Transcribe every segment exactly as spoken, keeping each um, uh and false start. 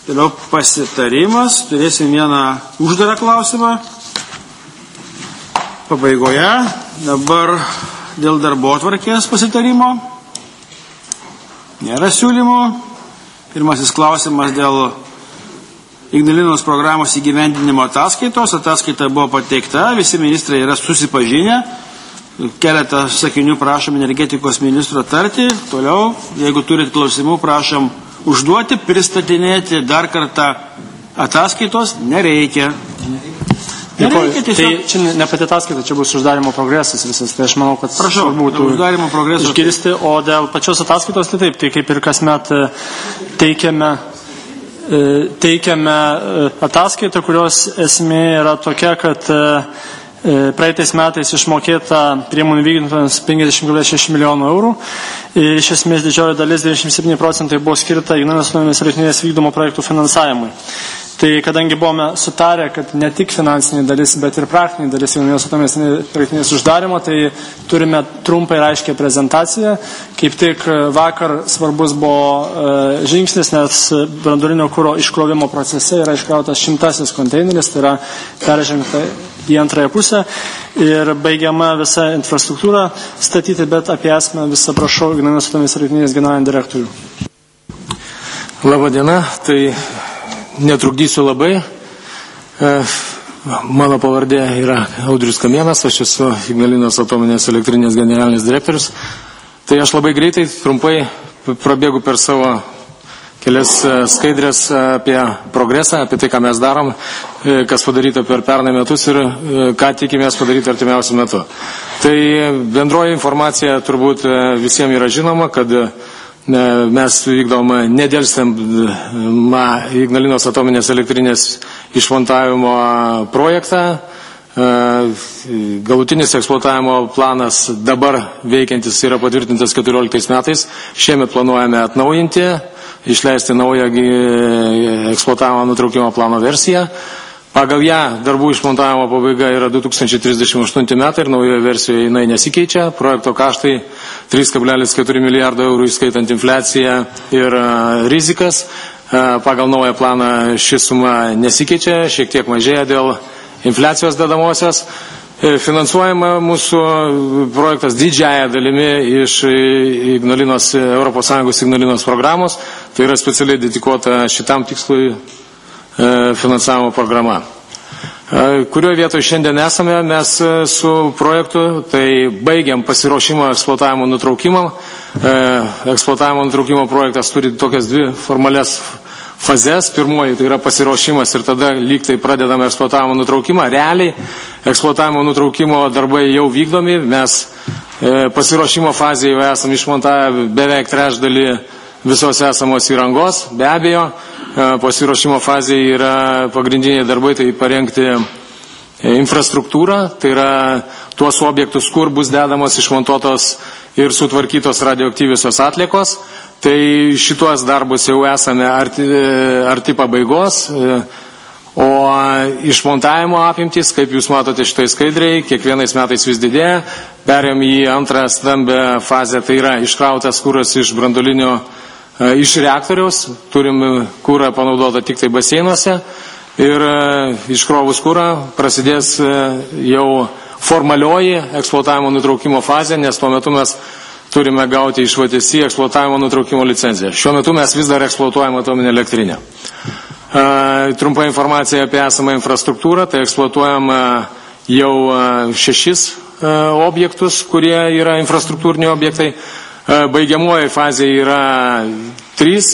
Toliau pasitarimas. Turėsim vieną uždarą klausimą. Pabaigoje. Dabar dėl darbotvarkės pasitarimo. Nėra siūlymų. Pirmasis klausimas dėl Ignalinos programos įgyvendinimo ataskaitos. Ataskaita buvo pateikta. Visi ministrai yra susipažinę. Keletą sakinių prašom energetikos ministro tarti. Toliau, jeigu turit klausimų, prašom užduoti, pristatinėti dar kartą ataskaitos nereikia. Nereikia tiesiog. Tai čia ne pati ataskaita, čia bus uždarimo progresas visas. Tai aš manau, kad prašau, būtų uždarimo progresas išgirsti. O dėl pačios ataskaitos, tai taip, tai kaip ir kasmet teikiame, teikiame ataskaitą, kurios esmė yra tokia, kad praeitais metais išmokėta priemonių vykdytojams penkiasdešimt kablelis šeši milijonų eurų. Iš esmės didžioji dalis, devyniasdešimt septyni procentai, buvo skirta Ignalinos atominės elektrinės vykdomo projektų finansavimui. Tai kadangi buvome sutarę, kad ne tik finansinė dalis, bet ir praktinė dalis Ignalinos atominės elektrinės uždarimo, tai turime trumpą ir aiškę prezentaciją. Kaip tik vakar svarbus buvo žingsnis, nes branduolinio kuro iškrovimo procese yra iškrautas šimtasis konteineris, tai yra peržengta į antrąją pusę ir baigiama visa infrastruktūra statyti, bet apie esmę visą prašau Ignalinos atominės elektrinės generalinį direktorių. Labą dieną, tai netrukdysiu labai. Mano pavardė yra Audrius Kamienas, aš esu Ignalinos atominės elektrinės generalinis direktorius. Tai aš labai greitai, trumpai prabėgu per savo kelias skaidrės apie progresą, apie tai, ką mes darom, kas padaryta per pernai metus ir ką tikimės padaryti artimiausiu metu. Tai bendroji informacija turbūt visiems yra žinoma, kad mes vykdom nedelstamą Ignalinos atominės elektrinės išmontavimo projektą. Galutinis eksploatavimo planas dabar veikiantis yra patvirtintas keturioliktais metais. Šiemet planuojame atnaujinti, išleisti naują eksploatavimo nutraukimo plano versiją. Pagal ją darbų išmontavimo pabaiga yra du tūkstančiai trisdešimt aštunti metai ir naujoje versijoje jinai nesikeičia. Projekto kaštai trys kablelis keturi milijardo eurų įskaitant infliaciją ir rizikas. Pagal naują planą ši suma nesikeičia, šiek tiek mažėja dėl infliacijos dedamosios. Finansuojama mūsų projektas didžiąją dalimi iš Ignalinos, Europos Sąjungos Ignalinos programos. Tai yra specialiai dedikuota šitam tikslui finansavimo programa. Kurioje vietoje šiandien esame mes su projektu, tai baigiam pasiruošimo eksploatavimo nutraukimam. Eksploatavimo nutraukimo projektas turi tokias dvi formalias fazes. Pirmoji tai yra pasiruošimas ir tada lyg tai pradedame eksploatavimo nutraukimą. Realiai eksploatavimo nutraukimo darbai jau vykdomi. Mes pasiruošimo fazėje jau esame išmontavę beveik trečdalį visos esamos įrangos. Be abejo, pasiruošimo fazėje yra pagrindiniai darbai, tai parengti infrastruktūrą, tai yra tuos objektus, kur bus dedamos, išmontuotos ir sutvarkytos radioaktyviosios atliekos. Tai šituos darbus jau esame arti, arti pabaigos, o išmontavimo apimtis, kaip jūs matote šitai skaidriai, kiekvienais metais vis didėja. Perėm į antrą stambę fazę, tai yra iškrautas kuras iš branduolinio iš reaktoriaus, turim kūrą panaudotą tik tai baseinuose ir iškrovus kūrą prasidės jau formalioji eksploatavimo nutraukimo fazė, nes tuo metu mes turime gauti iš V T S I eksploatavimo nutraukimo licenciją. Šiuo metu mes vis dar eksploatuojame atominę elektrinę. Trumpa informacija apie esamą infrastruktūrą, tai eksploatuojam jau šešis objektus, kurie yra infrastruktūriniai objektai. Baigiamoji fazė yra trys.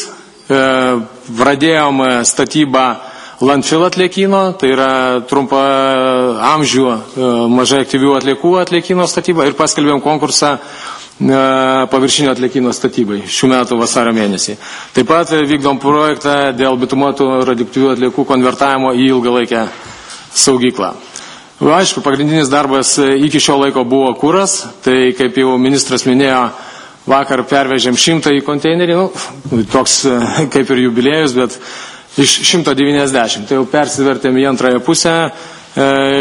Pradėjom statybą landfill atliekino, tai yra trumpa amžių mažai aktyvių atliekų atliekino statybą ir paskelbėm konkursą paviršinio atliekino statybai šių metų vasario mėnesį. Taip pat vykdom projektą dėl bitumuotų radioaktyvių atliekų konvertavimo į ilgalaikę saugyklą. Aišku, pagrindinis darbas iki šio laiko buvo kuras, tai kaip jau ministras minėjo, vakar pervežėm šimtą į konteinerį, nu, toks kaip ir jubiliejus, bet iš šimto devyniasdešimt. Tai jau persivertėm į antrąją pusę,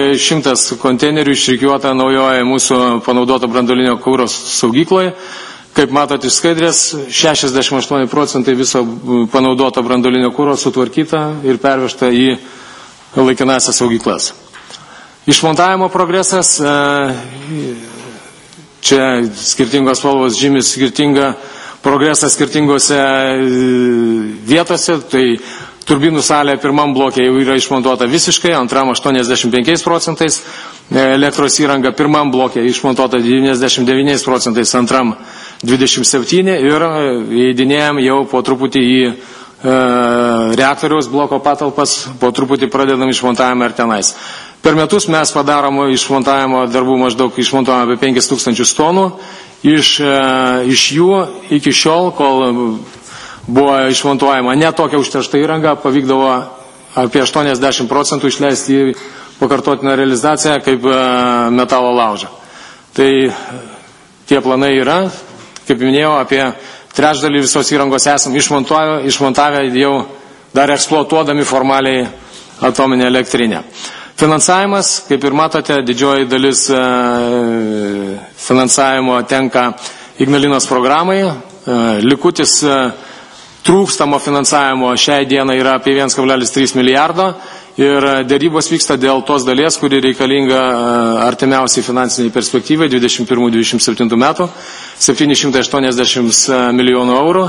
šimtas konteinerių išrikiuota naujoje mūsų panaudoto branduolinio kuro saugykloje. Kaip matot iš skaidrės, šešiasdešimt aštuoni procentai viso panaudoto branduolinio kuro sutvarkyta ir pervežta į laikinąsias saugyklas. Išmontavimo progresas, čia skirtingos spalvos žymi skirtingą progresą skirtingose vietose, tai turbinų salė pirmam blokė jau yra išmontuota visiškai, antram aštuoniasdešimt penkiais procentais, elektros įranga pirmam blokė išmontuota devyniasdešimt devyniais procentais, antram dvidešimt septyni ir įeidinėjom jau po truputį į e, reaktoriaus bloko patalpas, po truputį pradedam išmontavimą ir tenais. Per metus mes padarom išmontavimo darbų maždaug išmontuojame apie penkis tūkstančius tonų, iš, e, iš jų iki šiol, kol buvo išmontuojama ne tokia užteršta įranga, pavykdavo apie aštuoniasdešimt procentų išleisti į pakartotinę realizaciją kaip e, metalo laužą. Tai tie planai yra. Kaip minėjau, apie trečdalį visos įrangos esam išmontavę, išmontavę jau dar eksploatuodami formaliai atominę elektrinę. Finansavimas, kaip ir matote, didžioji dalis e, finansavimo tenka Ignalinos programai. E, likutis e, trūkstamo finansavimo šiai dienai yra apie vienas kablelis trys milijardo. Ir dėrybos vyksta dėl tos dalies, kuri reikalinga artimiausiai finansiniai perspektyvai dvidešimt pirmų dvidešimt septintų metų, septyni šimtai aštuoniasdešimt milijonų eurų.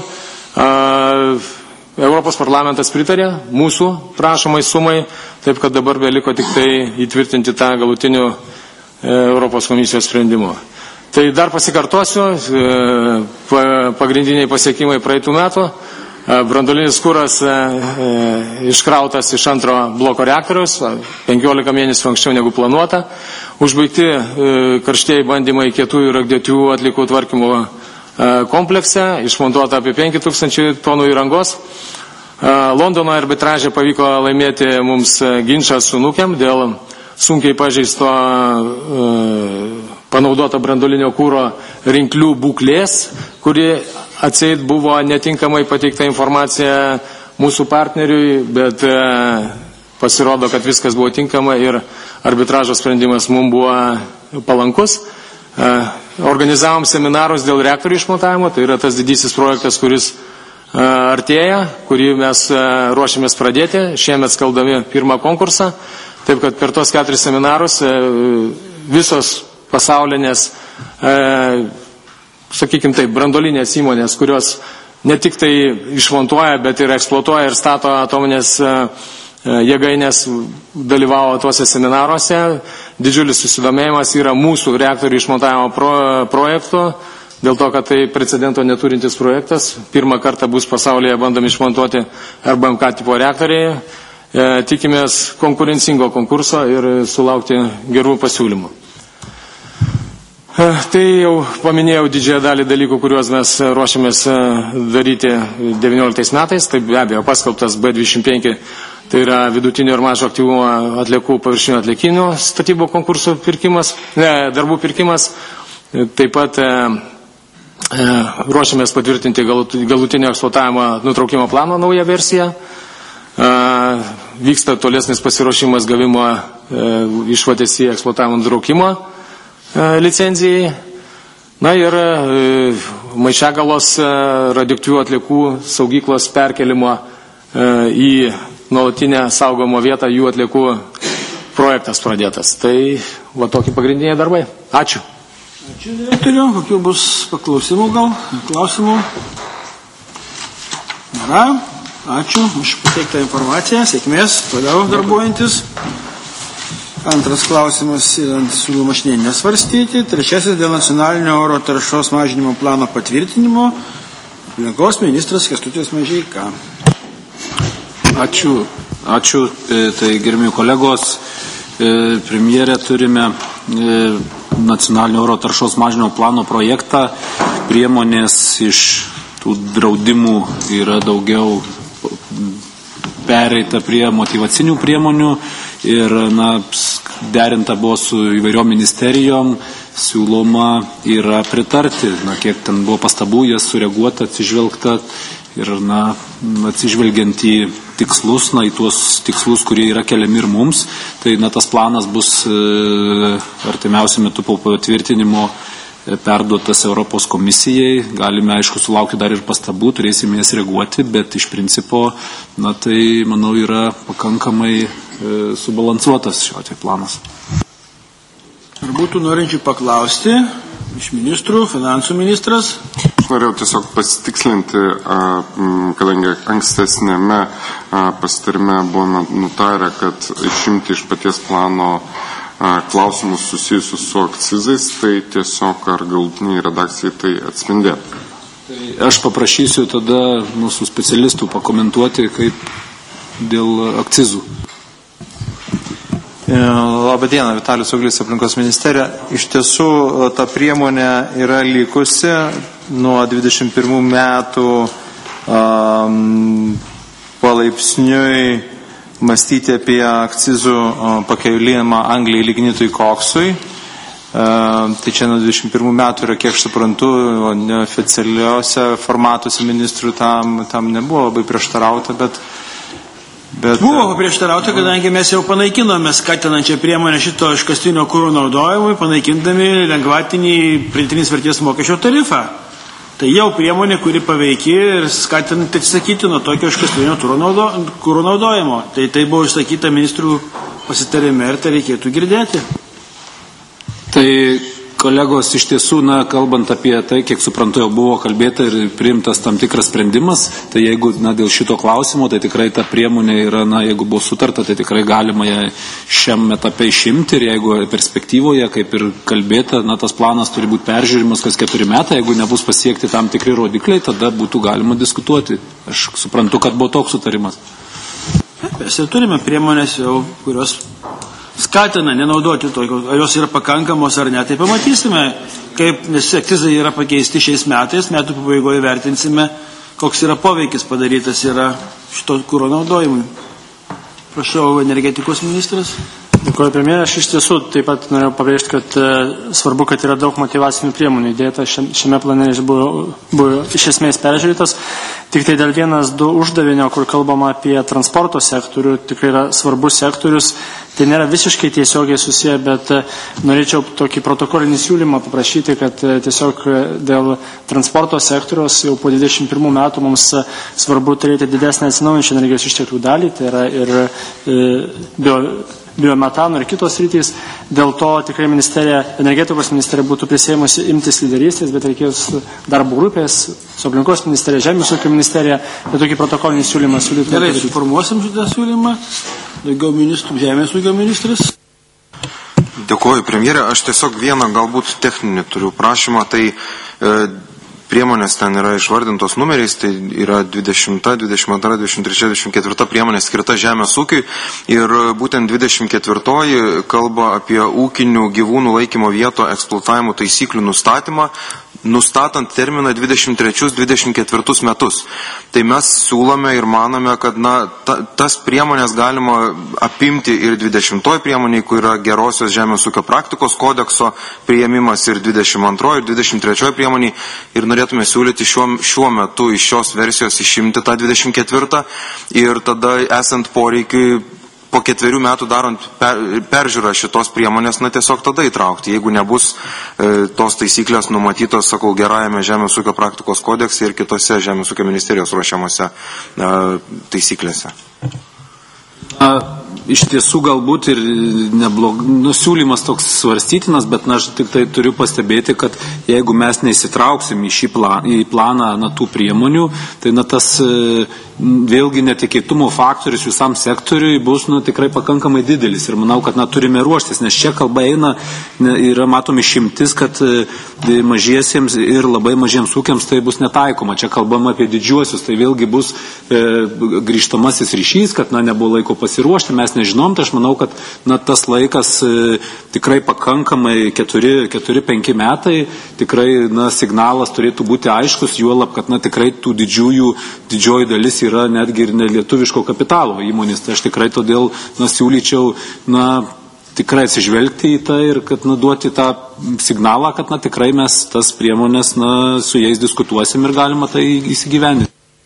Europos parlamentas pritarė mūsų prašomai sumai, taip kad dabar beliko tik tai įtvirtinti tą galutinių Europos komisijos sprendimų. Tai dar pasikartosiu, pagrindiniai pasiekimai praeitų metų. Branduolinis kuras e, e, iškrautas iš antro bloko reaktoriaus, penkiolika mėnesių anksčiau negu planuota. Užbaigti e, karštieji bandymai kietųjų radioaktyvių atliekų tvarkymo e, komplekse, išmontuota apie penki tūkstančiai tonų įrangos. E, Londono arbitraže pavyko laimėti mums ginčą su Nukem dėl sunkiai pažeisto e, panaudoto branduolinio kuro rinklių būklės, kuri atseit buvo netinkamai pateikta informacija mūsų partneriui, bet e, pasirodo, kad viskas buvo tinkama ir arbitražo sprendimas mums buvo palankus. E, organizavom seminarus dėl reaktorių išmontavimo, tai yra tas didysis projektas, kuris e, artėja, kurį mes e, ruošiamės pradėti, šiemet skaldami pirmą konkursą. Taip kad per tos keturis seminarus e, visos pasaulinės e, sakykime taip, branduolinės įmonės, kurios ne tik tai išmontuoja, bet ir eksploatuoja ir stato atominės jėgainės, dalyvavo tuose seminaruose. Didžiulis susidomėjimas yra mūsų reaktorių išmontavimo pro, projektų, dėl to, kad tai precedento neturintis projektas. Pirmą kartą bus pasaulyje bandom išmontuoti R B M K tipo reaktoriai. E, tikimės konkurencingo konkurso ir sulaukti gerų pasiūlymų. Tai jau paminėjau didžiąją dalį dalykų, kuriuos mes ruošiamės daryti devynioliktais metais. Tai be abejo paskelbtas B dvidešimt penki, tai yra vidutinio ir mažo aktyvumo atliekų paviršinio atliekinių statybų konkursų pirkimas, ne, darbų pirkimas. Taip pat e, e, ruošiamės patvirtinti galutinio eksploatavimo nutraukimo plano naują versiją. E, vyksta tolesnis pasiruošimas gavimo e, išvatės į eksploatavimo nutraukimo licenzijai. Na ir Maišiagalos radioaktyvių atliekų saugyklos perkelimo į nuolatinę saugomo vietą jų atliekų projektas pradėtas. Tai va tokie pagrindiniai darbai. Ačiū. Ačiū direktoriu. Kokių bus paklausimų gal? Klausimų? Nėra. Ačiū už pateiktą informaciją. Sėkmės toliau darbuojantis. Antras klausimas siūloma šiandien nesvarstyti. Trečiasis dėl nacionalinio oro taršos mažinimo plano patvirtinimo. Aplinkos ministras Kęstutis Mažeika. Ačiū. Ačiū. Tai gerbimi kolegos, premjerė, turime nacionalinio oro taršos mažinimo plano projektą. Priemonės iš tų draudimų yra daugiau pereita prie motyvacinių priemonių ir na, derinta buvo su įvairiom ministerijom, siūloma yra pritarti, na, kiek ten buvo pastabų, jas sureaguota, atsižvelgta ir na, atsižvelgiant į tikslus, na, į tuos tikslus, kurie yra keliami ir mums, tai na, tas planas bus e, artimiausiu metu po patvirtinimo perduotas Europos komisijai. Galime, aišku, sulaukti dar ir pastabų, turėsime jas reaguoti, bet iš principo, na, tai, manau, yra pakankamai e, subalansuotas šiuo atveju planas. Ar būtų norinčių paklausti iš ministrų, finansų ministras? Aš norėjau tiesiog pasitikslinti, kadangi ankstesnėme pasitarime buvome nutarę, kad išimti iš paties plano klausimus susijusius su akcizais, tai tiesiog ar galutiniai redakcijai tai atspindėtų. Tai aš paprašysiu tada mūsų specialistų pakomentuoti, kaip dėl akcizų. Labą dieną, Vitalijus Auglis, aplinkos ministerija. Iš tiesų, ta priemonė yra likusi nuo dvidešimt pirmų metų um, palaipsniui mąstyti apie akcizų pakėlimą Anglijai, lignitui, koksui. Uh, tai čia nuo dvidešimt pirmų metų yra, kiek suprantu, neoficialiuose formatuose ministrų tam, tam nebuvo labai prieštarauta, bet Bet, Buvo prieštarauta, kadangi mes jau panaikinome skatinančią priemonę šito iškastinio kuro naudojimui, panaikindami lengvatinį pridėtinės vertės mokesčio tarifą. Tai jau priemonė, kuri paveiki ir skatinant atsisakyti nuo tokio iškastinio kuro naudojimo. Tai tai buvo išsakyta ministrų pasitarime ir tai reikėtų girdėti. Tai kolegos, iš tiesų, na, kalbant apie tai, kiek suprantu, jau buvo kalbėta ir priimtas tam tikras sprendimas, tai jeigu, na, dėl šito klausimo, tai tikrai ta priemonė yra, na, jeigu buvo sutarta, tai tikrai galima ją šiam etape išimti ir jeigu perspektyvoje, kaip ir kalbėta, na, tas planas turi būti peržiūrimas kas keturi metai, jeigu nebus pasiekti tam tikri rodikliai, tada būtų galima diskutuoti. Aš suprantu, kad buvo toks sutarimas. Mes jau turime priemonės jau, kurios skatina nenaudoti tokio, ar jos yra pakankamos ar ne, tai pamatysime, kaip, nes akcizai yra pakeisti šiais metais, metų pabaigoje vertinsime, koks yra poveikis padarytas yra šito kuro naudojimui. Prašau, energetikos ministras. Dėkuoju, premjerė. Aš iš tiesų taip pat norėjau pabrėžti, kad e, svarbu, kad yra daug motyvacinių priemonių įdėta. Šiame plane jis buvo, buvo iš esmės peržiūrėtas. Tik tai dėl vienas du uždavinio, kur kalbama apie transporto sektorių, tikrai yra svarbus sektorius. Tai nėra visiškai tiesiogiai susiję, bet e, norėčiau tokį protokolinį siūlymą paprašyti, kad e, tiesiog dėl transporto sektoriaus jau po dvidešimt pirmų metų mums svarbu turėti didesnę atsinaujinančių energijos išteklių dalį. Tai yra ir e, bio biometano ir kitos rytys. Dėl to tikrai ministerija, energetikos ministerija būtų prisėmusi imtis lyderystės, bet reikės darbo grupės, su aplinkos ministerija, žemės ūkio ministerija, bet tokį protokolinį siūlymą siūlytų. Gerai, suformuosim šitą siūlymą. Daugiau ministrų, žemės ūkio ministras. Dėkuoju, premjerė. Aš tiesiog vieną galbūt techninį turiu prašymą. Tai e, priemonės ten yra išvardintos numeriais, tai yra dvidešimta, dvidešimt antra, dvidešimt trečia, dvidešimt ketvirta priemonė skirta žemės ūkiui ir būtent dvidešimt ketvirtoji kalba apie ūkinių gyvūnų laikymo vieto eksploatavimo taisyklių nustatymą, nustatant terminą dvidešimt trečius dvidešimt ketvirtus metus. Tai mes siūlome ir manome, kad na, ta, tas priemonės galima apimti ir dvidešimtoji priemonė, kur yra gerosios žemės ūkio praktikos kodekso priėmimas ir dvidešimt antroji ir dvidešimt trečioji priemonė ir norėtume siūlyti šiuo, šiuo metu iš šios versijos išimti tą dvidešimt ketvirtą ir tada esant poreikiui po ketverių metų darant per, peržiūrą šitos priemonės, na tiesiog tada įtraukti, jeigu nebus e, tos taisyklės numatytos, sakau, gerajame žemės ūkio praktikos kodekse ir kitose žemės ūkio ministerijos ruošiamose e, taisyklėse. Na, iš tiesų galbūt ir neblog, nusiūlymas toks svarstytinas, bet na, aš tik tai turiu pastebėti, kad jeigu mes neįsitrauksim į šį plan, į planą na, tų priemonių, tai na, tas e, vėlgi netikėtumo faktorius visam sektoriui bus nu, tikrai pakankamai didelis ir manau, kad na, turime ruoštis, nes čia kalba eina, yra matomi išimtis, kad e, mažiesiems ir labai mažiems ūkiams tai bus netaikoma. Čia kalbama apie didžiuosius, tai vėlgi bus e, grįžtamasis ryšys, kad na, nebuvo laiko pasiruošti, mes nežinom, tai aš manau, kad na, tas laikas e, tikrai pakankamai keturi penki metai, tikrai na, signalas turėtų būti aiškus, juolab, kad na, tikrai tų didžiųjų, didžioji dalis yra netgi ir nelietuviško kapitalo įmonės. Tai aš tikrai todėl na, siūlyčiau na, tikrai atsižvelgti į tai ir kad na, duoti tą signalą, kad na, tikrai mes tas priemonės na, su jais diskutuosim ir galima tai įsigyvendinti.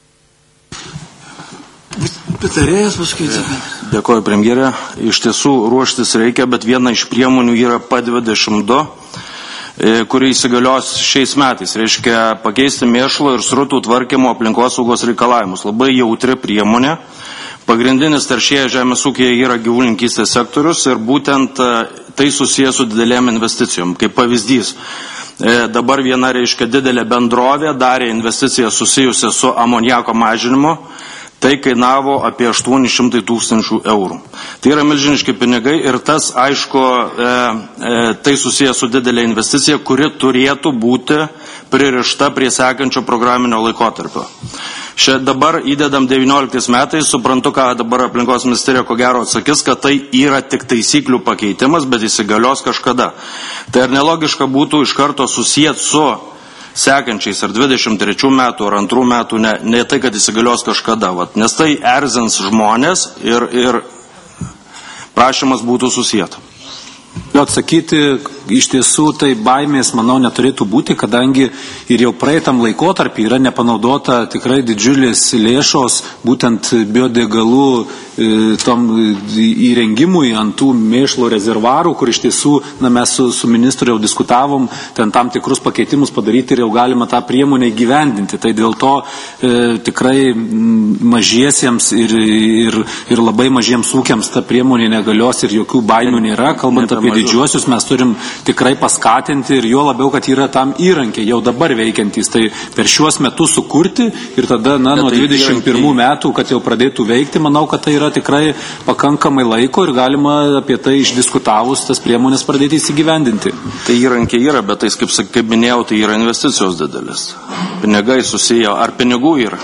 Patarėjas paskui. Dėkoju, premjerė. Iš tiesų ruoštis reikia, bet viena iš priemonių yra P dvidešimt du. kuri įsigalios šiais metais, reiškia pakeisti mėšlo ir srutų tvarkymo aplinkosaugos reikalavimus. Labai jautri priemonė. Pagrindinis teršėjas žemės ūkyje yra gyvulininkystės sektorius ir būtent tai susijęs su didelėm investicijom. Kaip pavyzdys, dabar viena, reiškia, didelė bendrovė darė investiciją susijusią su amoniako mažinimu. Tai kainavo apie aštuoni šimtai tūkstančių eurų. Tai yra milžiniški pinigai ir tas, aišku, e, e, tai susijęs su didelė investicija, kuri turėtų būti pririšta prie sekančio programinio laikotarpio. Šia dabar įdedam devynioliktais metais, suprantu, ką dabar aplinkos ministerija ko gero atsakys, kad tai yra tik taisyklių pakeitimas, bet įsigalios kažkada. Tai ar nelogiška būtų iš karto susijęti su sekančiais ar dvidešimt trečių metų ar antrų metų, ne, ne tai, kad įsigalios kažkada, vat, nes tai erzins žmonės ir, ir prašymas būtų susijęta. Atsakyti, iš tiesų, tai baimės, manau, neturėtų būti, kadangi ir jau praeitam laikotarpį yra nepanaudota tikrai didžiulės lėšos, būtent biodegalų e, tom įrengimui ant tų mėšlo rezervarų, kur iš tiesų, na, mes su, su ministru jau diskutavom, ten tam tikrus pakeitimus padaryti ir jau galima tą priemonę įgyvendinti. Tai dėl to e, tikrai mažiesiems ir, ir, ir labai mažiems ūkiams ta priemonė negalios ir jokių baimių nėra. Kalbant apie didžiuosius, mes turim tikrai paskatinti ir jo labiau, kad yra tam įrankiai jau dabar veikiantys. Tai per šiuos metus sukurti ir tada, na, nuo dvidešimt pirmų metų, kad jau pradėtų veikti, manau, kad tai yra tikrai pakankamai laiko ir galima apie tai išdiskutavus tas priemonės pradėti įsigyvendinti. Tai įrankiai yra, bet tai, kaip, kaip minėjau, tai yra investicijos didelis. Pinigai susiję, ar pinigų yra?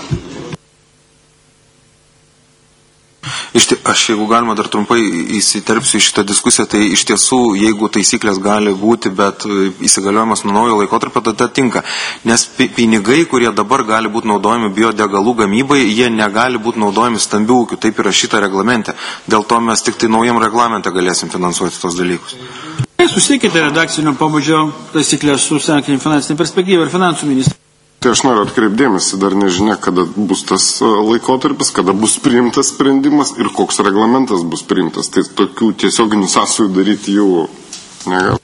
Aš, jeigu galima, dar trumpai įsiterpsiu į šitą diskusiją, tai iš tiesų, jeigu taisyklės gali būti, bet įsigaliojimas nuo naujo laikotarpio, tada tinka. Nes pinigai, kurie dabar gali būti naudojami biodegalų gamybai, jie negali būti naudojami stambių ūkių, taip yra šitą reglamente. Dėl to mes tik tai naujam reglamente galėsim finansuoti tos dalykus. Susiekite redakcinio pobūdžio taisyklės su sekančia finansinė perspektyva ir finansų ministras. Tai aš noriu atkreipdėmėsi, dar nežinia, kada bus tas laikotarpis, kada bus priimtas sprendimas ir koks reglamentas bus priimtas. Tai tokių tiesioginių sąsajų daryti jau negali.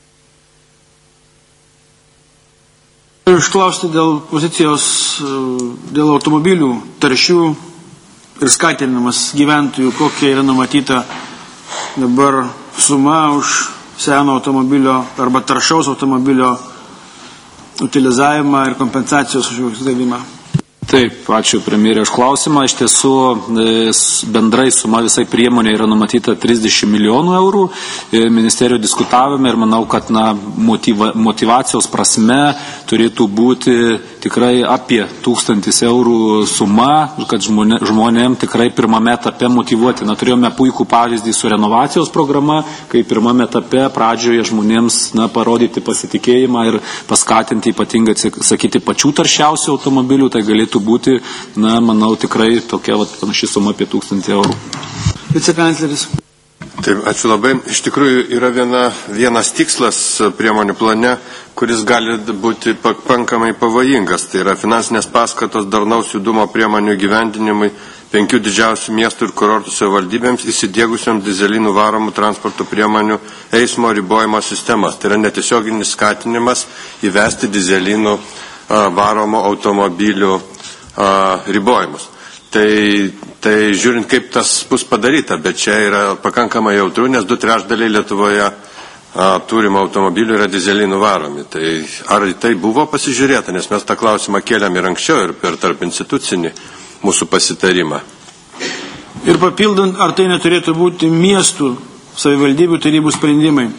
Išklausti dėl pozicijos, dėl automobilių taršių ir skatinimas gyventojų, kokia yra numatyta dabar suma už seno automobilio arba taršaus automobilio utilizavimą ir kompensacijos už jų atsidavimą. Taip, ačiū premjerė už klausimą. Iš tiesų bendrai suma visai priemonė yra numatyta trisdešimt milijonų eurų. Ministerijoje diskutavome ir manau, kad na, motyva, motivacijos prasme turėtų būti tikrai apie tūkstantis eurų suma, kad žmonė, žmonėm tikrai pirmame etape motyvuoti. Na, turėjome puikų pavyzdį su renovacijos programa, kai pirmame etape pradžioje žmonėms na, parodyti pasitikėjimą ir paskatinti ypatingai sakyti pačių taršiausių automobilių, tai galėtų būti, na, manau, tikrai tokia vat, panaši suma apie tūkstantį eurų. Vicekancleris. Taip, ačiū labai. Iš tikrųjų yra viena, vienas tikslas priemonių plane, kuris gali būti pakankamai pavojingas. Tai yra finansinės paskatos darnaus judumo priemonių gyvendinimui penkių didžiausių miestų ir kurortų savivaldybėms įsidiegusiam dizelinų varomų transporto priemonių eismo ribojimo sistemas. Tai yra netiesioginis skatinimas įvesti dizelinų varomų automobilių a, ribojimus. Tai, tai žiūrint, kaip tas bus padaryta, bet čia yra pakankamai jautru, nes du trečdaliai Lietuvoje a, turimų automobilių yra dizelinų varomi. Tai ar tai buvo pasižiūrėta, nes mes tą klausimą kėlėm ir anksčiau ir per tarp institucinį mūsų pasitarimą. Ir papildant, ar tai neturėtų būti miestų savivaldybių tarybų sprendimai?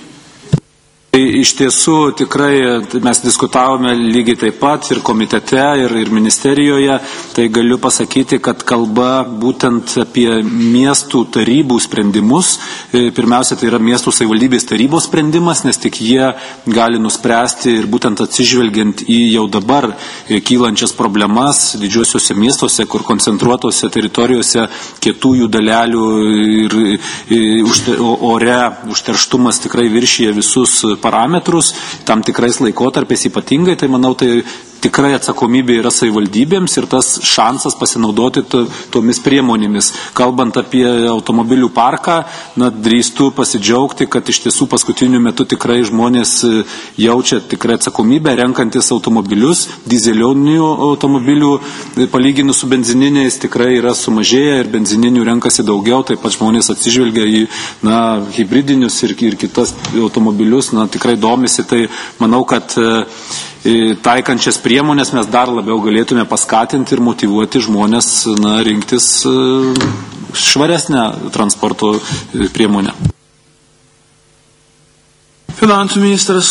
Iš tiesų tikrai mes diskutavome lygiai taip pat ir komitete, ir, ir ministerijoje, tai galiu pasakyti, kad kalba būtent apie miestų tarybų sprendimus. Pirmiausia, tai yra miestų savivaldybės tarybos sprendimas, nes tik jie gali nuspręsti ir būtent atsižvelgiant į jau dabar kylančias problemas didžiuosiuose miestuose, kur koncentruotose teritorijose kietųjų dalelių ir, ir ore užterštumas tikrai viršyje visus parametrus, tam tikrais laikotarpiais ypatingai, tai manau, tai tikrai atsakomybė yra savivaldybėms ir tas šansas pasinaudoti to, tomis priemonėmis. Kalbant apie automobilių parką, na, drįstu pasidžiaugti, kad iš tiesų paskutiniu metu tikrai žmonės jaučia tikrai atsakomybę, renkantis automobilius, dizelioninių automobilių palyginus su benzininiais tikrai yra sumažėję ir benzininių renkasi daugiau, taip pat žmonės atsižvelgia į, na, hybridinius ir, ir kitas automobilius, na, tikrai domisi, tai manau, kad taikančias priemonės mes dar labiau galėtume paskatinti ir motyvuoti žmonės, na, rinktis švaresnę transporto priemonę. Finansų ministras.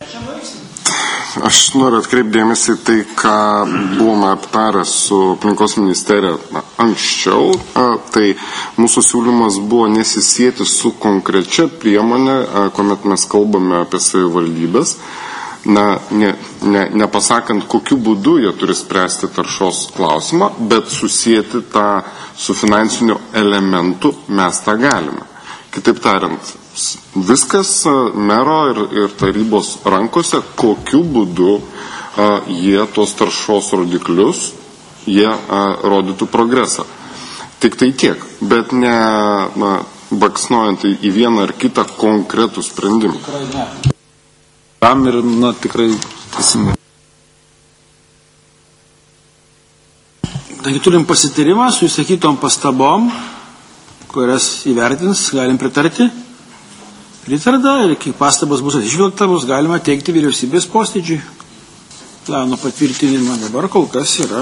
Aš noriu atkreipdėmėsi tai, ką buvome aptarę su aplinkos ministerija na, anksčiau, a, tai mūsų siūlymas buvo nesisieti su konkrečia priemonė, a, kuomet mes kalbame apie savivaldybės, na, ne, ne, nepasakant, kokiu būdu jie turi spręsti taršos klausimą, bet susijęti tą su finansiniu elementu mes tą galime. Kitaip tariant, viskas mero ir, ir tarybos rankose, kokiu būdu a, jie tos taršos rodiklius, jie a, rodytų progresą. Tik tai tiek, bet ne na, baksnuojant į vieną ar kitą konkretų sprendimą. Tam ir, na, tikrai teisingai. Taigi turim pasitarimą su įsakytom pastabom, kurias įvertins, galim pritarti. Pritarda ir kai pastabas bus atsižvelgta, bus galima teikti vyriausybės posėdžiui. Plano patvirtinimą dabar kol kas yra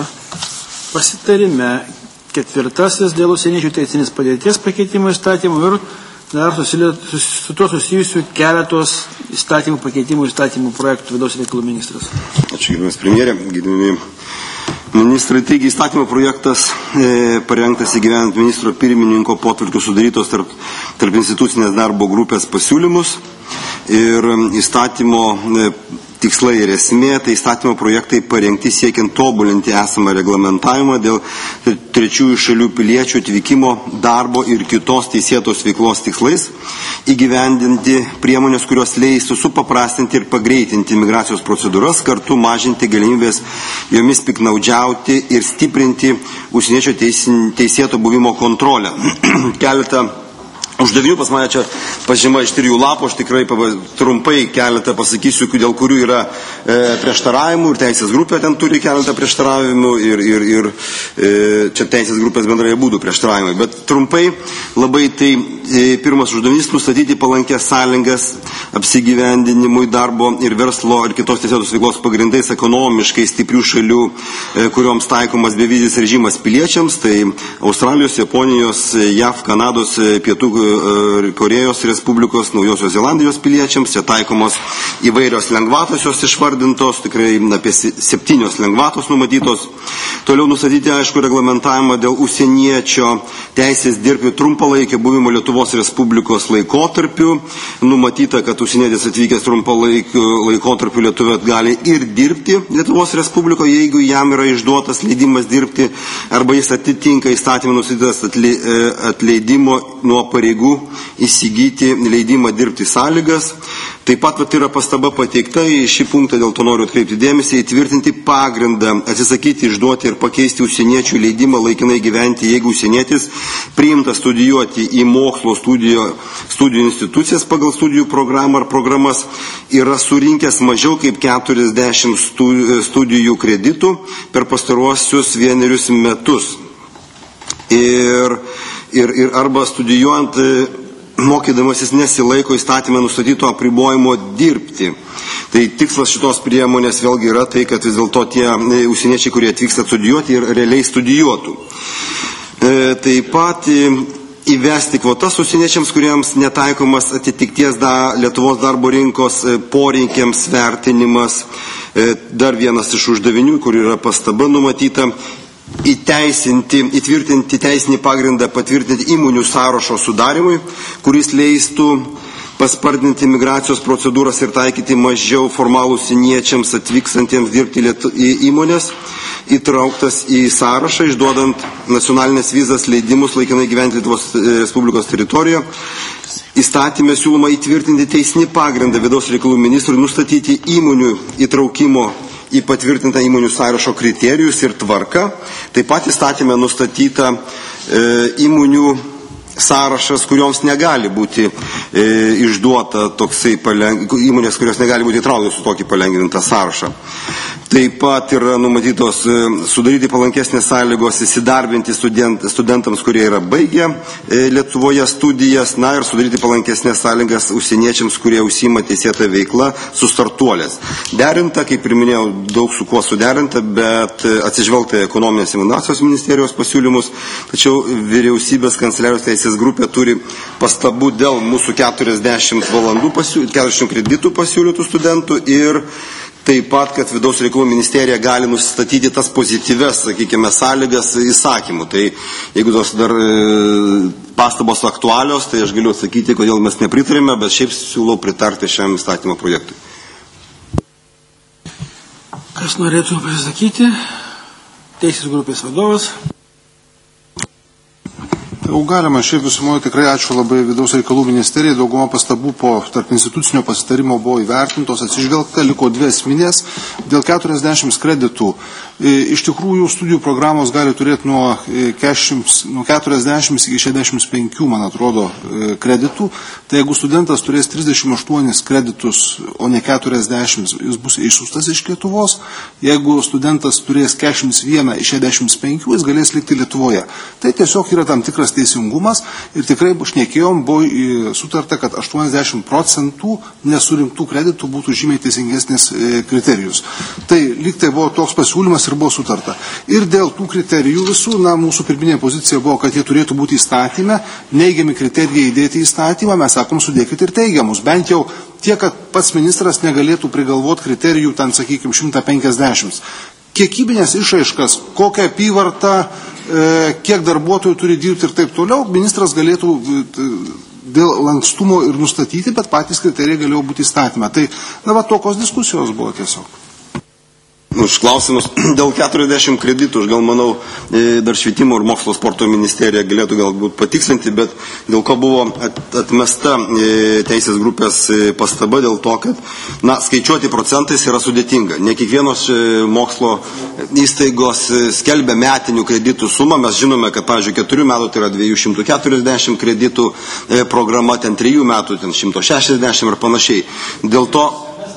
pasitarime. Ketvirtasis dėl užsieniečių teisinės padėties pakeitimo įstatymų ir dar susilė, su to susijusių keletos įstatymų pakeitimų įstatymų projektų vidaus reikalų ministras. Ačiū, gerbiamas premjerė, gerbiami ministrai. Taigi įstatymo projektas e, parengtas įgyvenant ministro pirmininko potvarkių sudarytos tarp, tarp institucinės darbo grupės pasiūlymus ir įstatymo e, tikslai ir esmė, tai įstatymo projektai parengti siekiant tobulinti esamą reglamentavimą dėl trečiųjų šalių piliečių atvykimo, darbo ir kitos teisėtos veiklos tikslais, įgyvendinti priemonės, kurios leistų supaprastinti ir pagreitinti migracijos procedūras, kartu mažinti galimybės jomis piknaudžiauti ir stiprinti užsieniečio teisėto buvimo kontrolę. Keletą uždavinių pas mane čia pažyma iš trijų lapų, aš tikrai trumpai keletą pasakysiu, dėl kurių yra e, prieštaravimų ir teisės grupė ten turi keletą prieštaravimų ir, ir, ir e, čia teisės grupės bendrai būdų prieštaravimai. Bet trumpai labai tai e, pirmas uždavinys nustatyti palankės sąlygas apsigyvendinimui darbo ir verslo ir kitos teisėtos veiklos pagrindais ekonomiškai stiprių šalių, e, kurioms taikomas bevizis režimas piliečiams, tai Australijos, Japonijos, J A V, Kanados, Pietų Korėjos Respublikos, Naujosios Zelandijos piliečiams, čia taikomos įvairios lengvatos, jos išvardintos, tikrai apie septynios lengvatos numatytos. Toliau nustatyti, aišku, reglamentavimą dėl užsieniečio teisės dirbti trumpalaikio buvimo Lietuvos Respublikos laikotarpiu. Numatyta, kad užsienietis atvykęs trumpalaikiu laikotarpiu Lietuvė gali ir dirbti Lietuvos Respublikoje, jeigu jam yra išduotas leidimas dirbti, arba jis atitinka įstatymą nustatytas atleidimo nuo pareigų įsigyti leidimą dirbti sąlygas. Taip pat vat, yra pastaba pateikta į šį punktą, dėl to noriu atkreipti dėmesį, įtvirtinti pagrindą, atsisakyti išduoti ir pakeisti užsieniečių leidimą laikinai gyventi, jeigu užsienietis priimtas studijuoti į mokslo studijo, studijų institucijas pagal studijų programą ar programas, yra surinkęs mažiau kaip keturiasdešimt studijų kreditų per pastaruosius vienerius metus. Ir Ir, ir arba studijuojant, mokydamasis nesilaiko įstatymę nustatyto apribojimo dirbti. Tai tikslas šitos priemonės vėlgi yra tai, kad vis dėlto tie užsieniečiai, kurie atvyksta studijuoti, ir realiai studijuotų. E, taip pat įvesti kvotas užsieniečiams, kuriems netaikomas atitikties da, Lietuvos darbo rinkos poreikiams vertinimas. E, dar vienas iš uždavinių, kur yra pastaba numatyta, įteisinti, įtvirtinti teisinį pagrindą patvirtinti įmonių sąrašo sudarimui, kuris leistų paspartinti migracijos procedūras ir taikyti mažiau formalų užsieniečiams atvykstantiems dirbti į įmonės, įtrauktas į sąrašą, išduodant nacionalinės vizas leidimus laikinai gyventi Lietuvos Respublikos teritorijoje. Įstatymė siūloma įtvirtinti teisinį pagrindą vidaus reikalų ministrui nustatyti įmonių įtraukimo į patvirtintą įmonių sąrašo kriterijus ir tvarką. Taip pat įstatymė nustatyta e, įmonių sąrašas, kurioms negali būti e, išduota toksai paleng... įmonės, kurios negali būti įtrauktos su tokį palengvintą sąrašą. Taip pat yra numatytos e, sudaryti palankesnės sąlygos įsidarbinti student, studentams, kurie yra baigę e, Lietuvoje studijas, na ir sudaryti palankesnės sąlygas užsieniečiams, kurie užsiima teisėtą veiklą su startuolės. Derinta, kaip ir minėjau, daug su kuo suderinta, bet atsižvelgta ekonominės inovacijos ministerijos pasiūlymus, tačiau vyriausybės kanceliarijos teisės grupė turi pastabų dėl mūsų keturiasdešimt valandų pasiūlytų, keturiasdešimt kreditų pasiūlytų studentų ir taip pat, kad vidaus reikalų ministerija gali nustatyti tas pozityves, sakykime, sąlygas įsakymų. Tai jeigu tos dar e, pastabos aktualios, tai aš galiu atsakyti, kodėl mes nepritarėme, bet šiaip siūlau pritarti šiam įstatymo projektui. Kas norėtų pasisakyti? Teisės grupės vadovas. Jau galima, šiaip visumoje tikrai ačiū labai vidaus reikalų ministerijai, dauguma pastabų po tarp institucinio pasitarimo buvo įvertintos, atsižvelgta, liko dvi esminės, dėl keturiasdešimt kreditų. Iš tikrųjų, studijų programos gali turėti nuo, nuo keturiasdešimt iki šešiasdešimt penki, man atrodo, kreditų. Tai jeigu studentas turės trisdešimt aštuonis kreditus, o ne keturiasdešimt, jis bus išsiųstas iš Lietuvos. Jeigu studentas turės keturiasdešimt vieną iš šešiasdešimt penki, jis galės likti Lietuvoje. Tai tiesiog yra tam tikras teisingumas ir tikrai šnekėjom, buvo sutarta, kad aštuoniasdešimt procentų nesurinktų kreditų būtų žymiai teisingesnis kriterijus. Tai lyg tai buvo toks pasiūlymas ir buvo sutarta. Ir dėl tų kriterijų visų, na, mūsų pirminė pozicija buvo, kad jie turėtų būti įstatyme, neigiami kriterijai įdėti į įstatymą, mes sakom, sudėkit ir teigiamus. Bent jau tiek, kad pats ministras negalėtų prigalvoti kriterijų, ten, sakykime, šimtas penkiasdešimt. Kiekybinės išraiškas, kokią apyvartą, kiek darbuotojų turi dirbti ir taip toliau, ministras galėtų dėl lankstumo ir nustatyti, bet patys kriterijai galėjo būti įstatymę. Tai, na, va, tokios diskusijos buvo tiesiog. Už klausimus dėl keturiasdešimt kreditų, aš gal manau, dar švietimo ir mokslo sporto ministerija galėtų galbūt patikslinti, bet dėl ko buvo atmesta teisės grupės pastaba dėl to, kad, na, skaičiuoti procentais yra sudėtinga. Ne kiekvienos mokslo įstaigos skelbia metinių kreditų sumą. Mes žinome, kad, pavyzdžiui, keturių metų tai yra dviejų šimtų keturiasdešimt kreditų programa, ten trijų metų, ten šimtas šešiasdešimt ir panašiai. Dėl to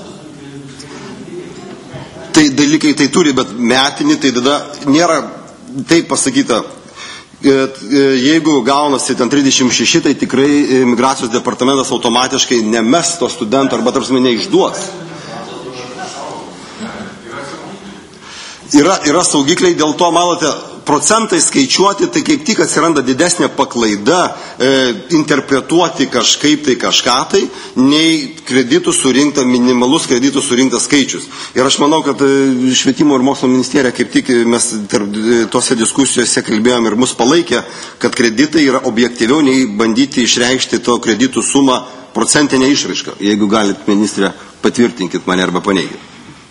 tai dalykai tai turi, bet metinį, tai tada nėra taip pasakyta, kad jeigu gaunasi ten trisdešimt šeši, tai tikrai migracijos departamentas automatiškai nemes to studento arba tarsi neišduos. Yra, yra saugikliai, dėl to, manote, procentai skaičiuoti, tai kaip tik atsiranda didesnė paklaida e, interpretuoti kažkaip tai kažką tai, nei kreditų surinkta, minimalus kreditų surinktas skaičius. Ir aš manau, kad e, švietimo ir mokslo ministerija kaip tik mes tarp, e, tose diskusijose kalbėjom ir mus palaikė, kad kreditai yra objektyviau nei bandyti išreikšti to kreditų sumą procentinę išraišką. Jeigu galit, ministrė, patvirtinkit mane arba paneigit.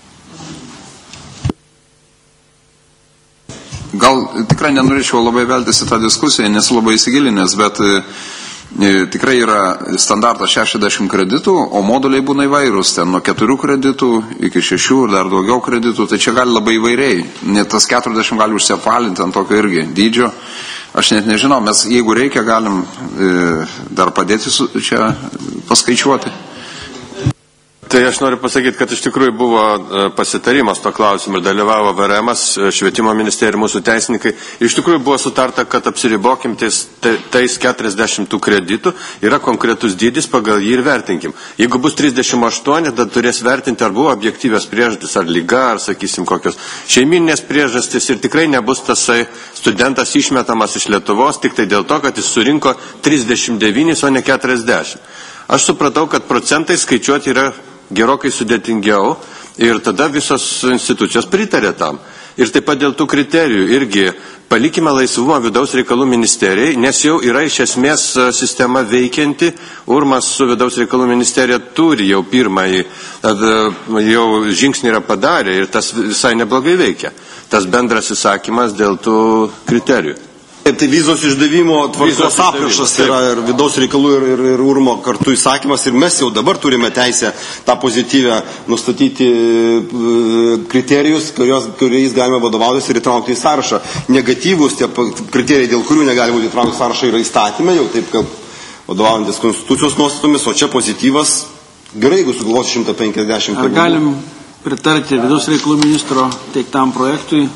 Gal tikrai nenorėčiau labai veltis į tą diskusiją, nesu labai įsigilinęs, bet e, tikrai yra standartas šešiasdešimt kreditų, o moduliai būna įvairūs, ten nuo keturių kreditų iki šešių ir dar daugiau kreditų, tai čia gali labai įvairiai. Net tas keturiasdešimt gali užsiapvalinti ant tokio irgi dydžio. Aš net nežinau, mes jeigu reikia, galim e, dar padėti su, čia paskaičiuoti. Tai aš noriu pasakyti, kad iš tikrųjų buvo pasitarimas to klausimu ir dalyvavo V R M-as, švietimo ministerija ir mūsų teisininkai. Ir iš tikrųjų buvo sutarta, kad apsiribokim tais, tais keturiasdešimt kreditų, yra konkretus dydis, pagal jį ir vertinkim. Jeigu bus trisdešimt aštuoni, tada turės vertinti, ar buvo objektyvios priežastis, ar lyga, ar, sakysim, kokios šeiminės priežastis ir tikrai nebus tasai studentas išmetamas iš Lietuvos tik tai dėl to, kad jis surinko trisdešimt devynis, o ne keturiasdešimt. Aš supratau, kad procentai skaičiuoti yra gerokai sudėtingiau ir tada visos institucijos pritarė tam. Ir taip pat dėl tų kriterijų irgi palikime laisvumą vidaus reikalų ministerijai, nes jau yra iš esmės sistema veikianti, Urmas su vidaus reikalų ministerija turi jau pirmąjį, jau žingsnį yra padarę ir tas visai neblogai veikia. Tas bendras įsakymas dėl tų kriterijų. Taip, tai vizos išdavimo tvarkos aprašas yra ir vidaus reikalų ir, ir, ir urmo kartu įsakymas ir mes jau dabar turime teisę tą pozityvę nustatyti kriterijus, kurios, kuriais galime vadovautis ir įtraukti į sąrašą. Negatyvus tie kriterijai, dėl kurių negali būti įtraukti į sąrašą, yra įstatymė, jau taip kaip vadovaujantis konstitucijos nuostatomis, o čia pozityvas gerai, jeigu sugalvos šimtą penkiasdešimt. Ar galim pritarti vidaus reikalų ministro teiktam projektui?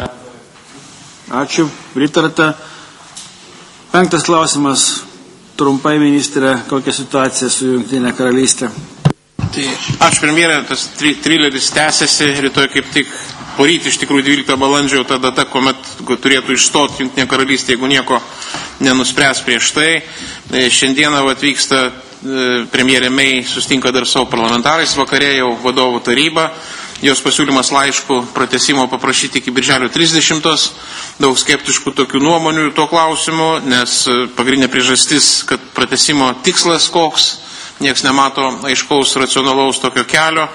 Ačiū, pritarta. Penktas klausimas, trumpai ministrė, kokia situacija su Jungtinė karalystė? Tai aš premjerė, tas tri, trileris tęsiasi, rytoj kaip tik poryt iš tikrųjų dvyliktą balandžio ta data, kuomet turėtų išstoti Jungtinė karalystė, jeigu nieko nenuspręs prieš tai. Šiandieną atvyksta premjerė May, sustinka dar savo parlamentarais, vakarė jau vadovų taryba. Jos pasiūlymas laišku pratęsimo paprašyti iki birželio trisdešimtos. Daug skeptiškų tokių nuomonių tuo klausimu, nes pagrindinė priežastis, kad pratęsimo tikslas koks, nieks nemato aiškaus racionalaus tokio kelio,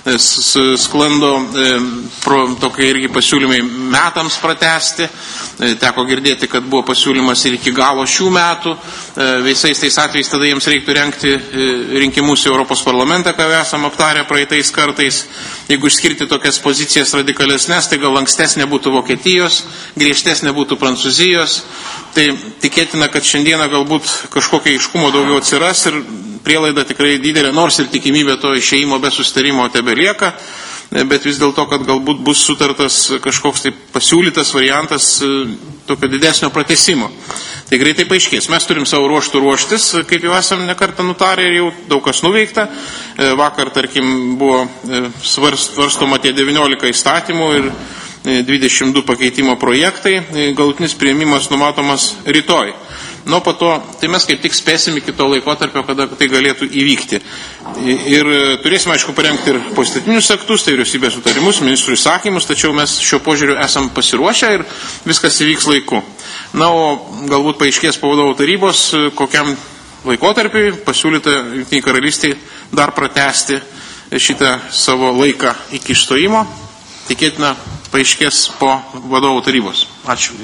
sklando pro tokie irgi pasiūlymai metams pratęsti. Teko girdėti, kad buvo pasiūlymas ir iki galo šių metų. Visais tais atvejais tada jiems reiktų rengti rinkimus į Europos parlamentą, ką esam aptarę praeitais kartais. Jeigu išskirti tokias pozicijas radikalesnės, tai gal ankstesnė būtų Vokietijos, griežtesnė būtų Prancūzijos. Tai tikėtina, kad šiandieną galbūt kažkokia aiškumo daugiau atsiras ir prielaida tikrai didelė, nors ir tikimybė to išėjimo be susitarimo tebelieka, bet vis dėlto, kad galbūt bus sutartas kažkoks tai pasiūlytas variantas tokio didesnio pratęsimo. Tai greitai paaiškės. Mes turim savo ruoštų ruoštis, kaip jau esam nekartą nutarę ir jau daug kas nuveikta. Vakar, tarkim, buvo svarstoma tie devyniolika įstatymų ir dvidešimt du pakeitimo projektai. Galutinis priėmimas numatomas rytoj. Nu, po to, tai mes kaip tik spėsim iki to laikotarpio, kada tai galėtų įvykti. Ir turėsime, aišku, parengti ir poįstatyminius aktus, tai vyriausybės sutarimus, ministrų įsakymus, tačiau mes šio požiūriu esam pasiruošę ir viskas įvyks laiku. Na, o galbūt paaiškės po vadovų tarybos, kokiam laikotarpiui pasiūlyta Jungtinei karalystiai dar pratęsti šitą savo laiką iki išstojimo. Tikėtina paaiškės po vadovų tarybos. Ačiū.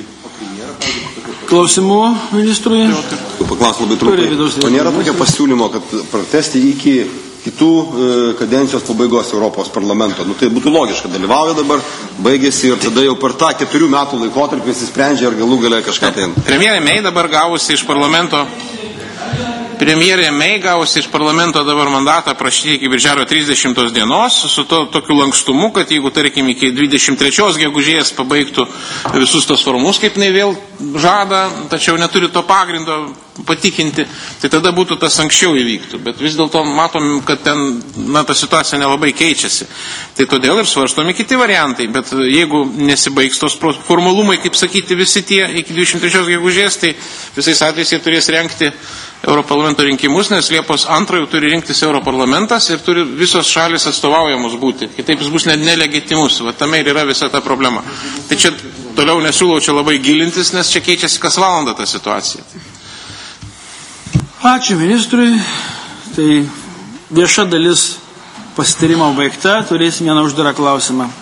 Klausimų ministrui? Paklaus labai trumpai. O nėra tokio pasiūlymo, kad pratęsti iki kitų e, kadencijos pabaigos Europos parlamento? Nu, tai būtų logiška, dalyvauja dabar, baigėsi ir tada jau per tą keturių metų laikotarpį visi sprendžia ir galų galia kažką ten. Premjerė May dabar gavusi iš parlamento Premjerė May gavusi iš parlamento dabar mandatą prašyti iki birželio trisdešimtos dienos su to, tokiu lankstumu, kad jeigu, tarkim, iki dvidešimt trečios gegužės pabaigtų visus tos formus, kaip jinai vėl žada, tačiau neturi to pagrindo patikinti, tai tada būtų tas anksčiau įvyktų. Bet vis dėlto matom, kad ten, na, ta situacija nelabai keičiasi. Tai todėl ir svarstomi kiti variantai. Bet jeigu nesibaigs tos formalumai, kaip sakyti, visi tie iki dvidešimt trečios gegužės, tai visais atvejais jie turės rengti Europarlamento rinkimus, nes Liepos antrąjį turi rinktis Europarlamentas ir turi visos šalis atstovaujamos būti. Kitaip jis bus net nelegitimus. Va tame ir yra visa ta problema. Tai čia toliau nesiūlau čia labai gilintis, nes čia keičiasi kas valandą ta situacija. Ačiū ministrui. Tai vieša dalis pasitarimo baigta. Turėsim vieną uždarą klausimą.